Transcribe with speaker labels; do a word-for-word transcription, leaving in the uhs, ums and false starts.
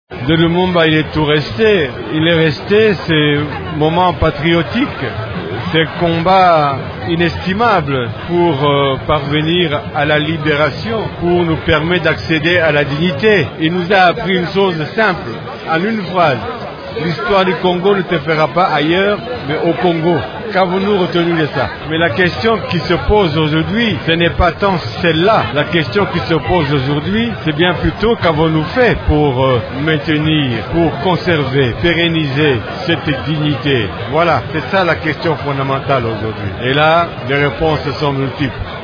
Speaker 1: De Lumumba, il est tout resté. Il est resté ces moments patriotiques, ces combats inestimables pour euh, parvenir à la libération, pour nous permettre d'accéder à la dignité. Il nous a appris une chose simple, en une phrase. L'histoire du Congo ne te fera pas ailleurs, mais au Congo. Qu'avons-nous retenu de ça? Mais la question qui se pose aujourd'hui, ce n'est pas tant celle-là. La question qui se pose aujourd'hui, c'est bien plutôt qu'avons-nous fait pour euh, maintenir, pour conserver, pérenniser cette dignité. Voilà, c'est ça la question fondamentale aujourd'hui. Et là, les réponses sont multiples.